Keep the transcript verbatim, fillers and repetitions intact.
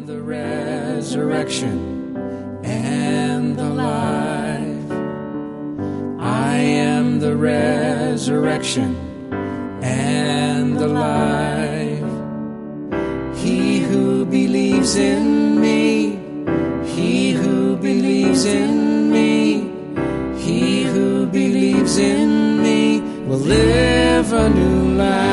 the resurrection and the life. I am the resurrection and the life. He who believes in me, he who believes in me, he who believes in me will live a new life.